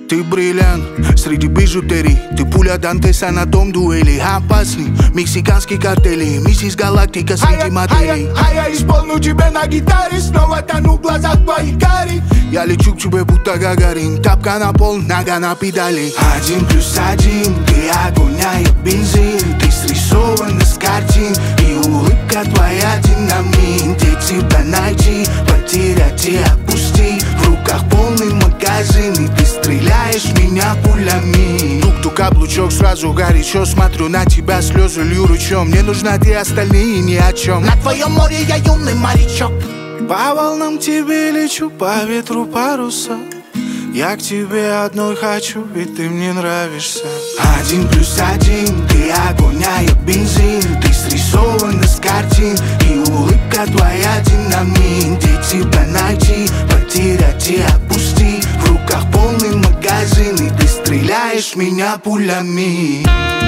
Ты бриллиант среди бижутерий, ты пуля Дантеса на том дуэли. Опасный мексиканский картели, миссис Галактика среди моделей. А я исполню тебе на гитаре, снова тону в глазах твоих карих. Я лечу к тебе будто Гагарин, тапка на пол, нога на педали. 1+1, ты огонь, а я бензин. Ты срисована с картин, и улыбка твоя динамит. Где тебя найти, потерять и отпусти. В руках полный магазин, и ты стреляешь меня пулями. Тук-тук, каблучок, сразу горячо. Смотрю на тебя, слезы лью ручьем. Мне нужна ты, остальные ни о чем. На твоем море я юный морячок. По волнам тебе лечу, по ветру паруса. Я к тебе одной хочу, ведь ты мне нравишься. 1+1, ты огонь, а я бензин. Ты срисована с картин, и улыбка твоя динамит. Где тебя найти, потерять и отпусти. В руках полный магазин, и ты стреляешь меня пулями.